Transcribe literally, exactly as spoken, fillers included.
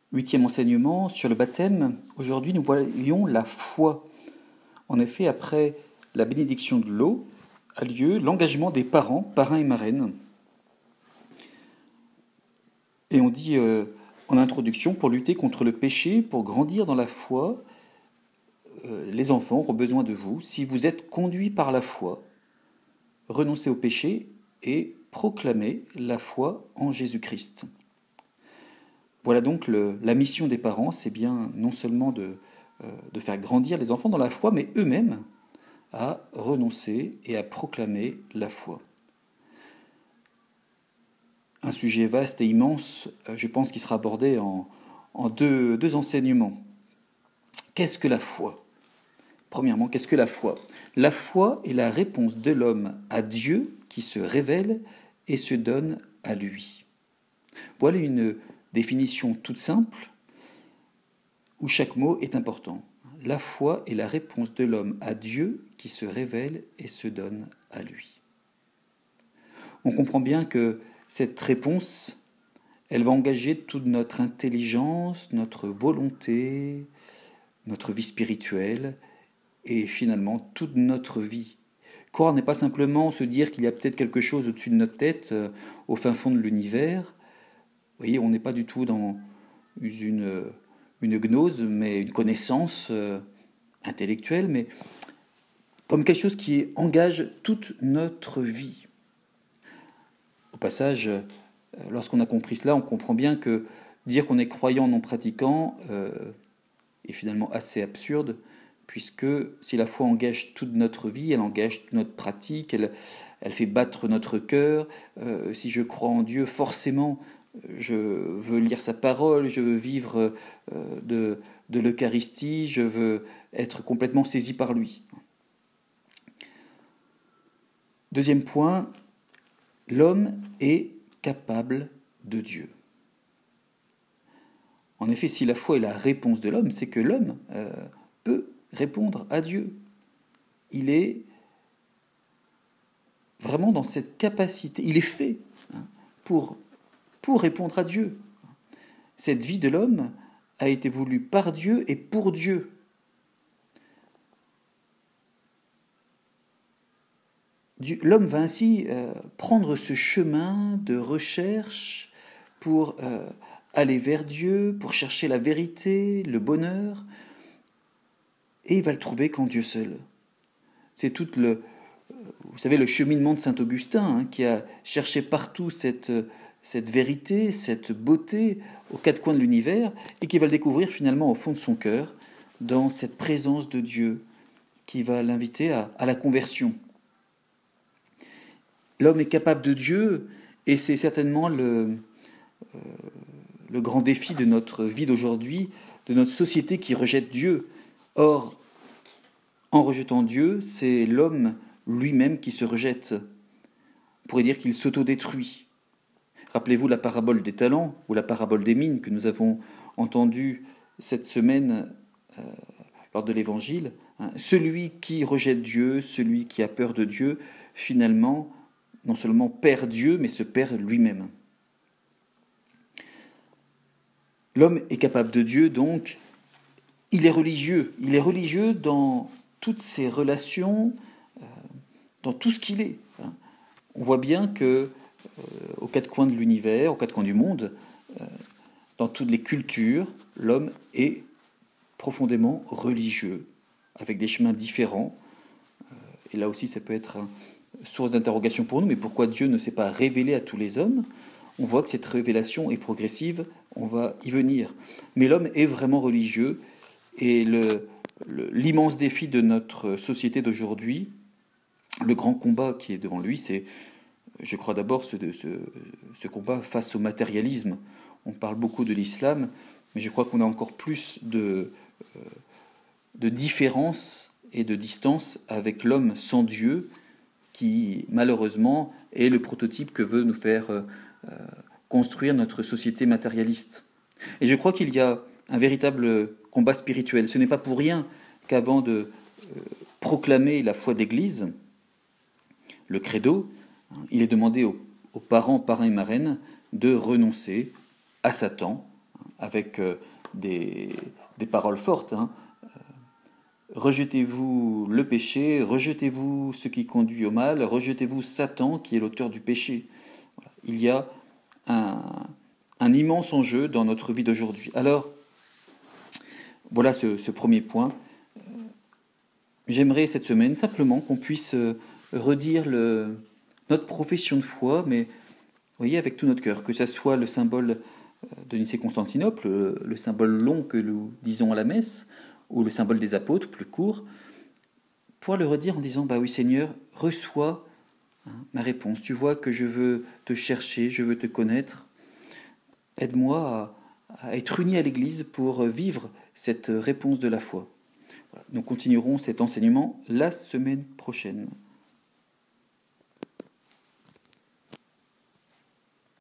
Huitième enseignement sur le baptême. Aujourd'hui, nous voyons la foi. En effet, après la bénédiction de l'eau, a lieu l'engagement des parents, parrains et marraines. Et on dit euh, en introduction, pour lutter contre le péché, pour grandir dans la foi, euh, les enfants auront besoin de vous. Si vous êtes conduits par la foi, renoncez au péché et proclamez la foi en Jésus-Christ. Voilà donc le, la mission des parents, c'est bien non seulement de, euh, de faire grandir les enfants dans la foi, mais eux-mêmes à renoncer et à proclamer la foi. Un sujet vaste et immense, euh, je pense qu'il sera abordé en, en deux, deux enseignements. Qu'est-ce que la foi ? Premièrement, qu'est-ce que la foi ? La foi est la réponse de l'homme à Dieu qui se révèle et se donne à lui. Voilà une définition toute simple où chaque mot est important. La foi est la réponse de l'homme à Dieu qui se révèle et se donne à lui. On comprend bien que cette réponse, elle va engager toute notre intelligence, notre volonté, notre vie spirituelle et finalement toute notre vie. Croire n'est pas simplement se dire qu'il y a peut-être quelque chose au-dessus de notre tête, euh, au fin fond de l'univers. Vous voyez, on n'est pas du tout dans une, une gnose, mais une connaissance euh, intellectuelle, mais comme quelque chose qui engage toute notre vie. Au passage, euh, lorsqu'on a compris cela, on comprend bien que dire qu'on est croyant non pratiquant euh, est finalement assez absurde, puisque si la foi engage toute notre vie, elle engage toute notre pratique, elle, elle fait battre notre cœur. Euh, si je crois en Dieu, forcément, je veux lire sa parole, je veux vivre euh, de, de l'Eucharistie, je veux être complètement saisi par lui. Deuxième point, l'homme est capable de Dieu. En effet, si la foi est la réponse de l'homme, c'est que l'homme euh, peut répondre à Dieu. Il est vraiment dans cette capacité, il est fait hein, pour, pour répondre à Dieu. Cette vie de l'homme a été voulue par Dieu et pour Dieu. L'homme va ainsi euh, prendre ce chemin de recherche pour euh, aller vers Dieu, pour chercher la vérité, le bonheur, et il va le trouver qu'en Dieu seul. C'est tout le, vous savez, le cheminement de saint Augustin hein, qui a cherché partout cette, cette vérité, cette beauté aux quatre coins de l'univers, et qui va le découvrir finalement au fond de son cœur, dans cette présence de Dieu qui va l'inviter à, à la conversion. L'homme est capable de Dieu, et c'est certainement le, euh, le grand défi de notre vie d'aujourd'hui, de notre société qui rejette Dieu. Or, en rejetant Dieu, c'est l'homme lui-même qui se rejette. On pourrait dire qu'il s'autodétruit. Rappelez-vous la parabole des talents ou la parabole des mines que nous avons entendue cette semaine euh, lors de l'Évangile. Hein. Celui qui rejette Dieu, celui qui a peur de Dieu, finalement, non seulement perd Dieu, mais se perd lui-même. L'homme est capable de Dieu, donc il est religieux. Il est religieux dans toutes ses relations, euh, dans tout ce qu'il est. Hein. On voit bien que euh, aux quatre coins de l'univers, aux quatre coins du monde, euh, dans toutes les cultures, l'homme est profondément religieux, avec des chemins différents. Euh, et là aussi, ça peut être une source d'interrogation pour nous, mais pourquoi Dieu ne s'est pas révélé à tous les hommes ? On voit que cette révélation est progressive, on va y venir. Mais l'homme est vraiment religieux, et le, le, l'immense défi de notre société d'aujourd'hui, le grand combat qui est devant lui, c'est, je crois d'abord, ce, ce, ce combat face au matérialisme. On parle beaucoup de l'islam, mais je crois qu'on a encore plus de, de différence et de distance avec l'homme sans Dieu, qui malheureusement est le prototype que veut nous faire euh, construire notre société matérialiste. Et je crois qu'il y a un véritable combat spirituel. Ce n'est pas pour rien qu'avant de euh, proclamer la foi d'Église, le credo, hein, il est demandé aux, aux parents, parrains et marraines de renoncer à Satan, hein, avec euh, des, des paroles fortes. Hein. Rejetez-vous le péché, rejetez-vous ce qui conduit au mal, rejetez-vous Satan qui est l'auteur du péché. Voilà. Il y a un, un immense enjeu dans notre vie d'aujourd'hui. Alors, voilà ce, ce premier point. J'aimerais cette semaine simplement qu'on puisse redire le, notre profession de foi, mais vous voyez, avec tout notre cœur, que ce soit le symbole de Nicée-Constantinople, le, le symbole long que nous disons à la messe, ou le symbole des apôtres, plus court, pouvoir le redire en disant, bah oui Seigneur, reçois hein, ma réponse. Tu vois que je veux te chercher, je veux te connaître. Aide-moi à, à être uni à l'Église pour vivre cette réponse de la foi. Voilà. Nous continuerons cet enseignement la semaine prochaine.